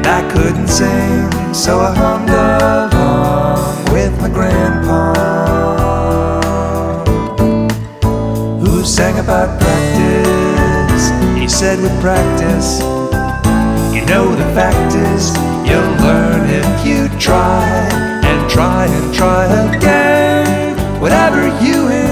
I couldn't sing, so I hummed along with my grandpa, who sang about practice. He said with practice, you know the fact is, you'll learn if you try and try and try again. Whatever you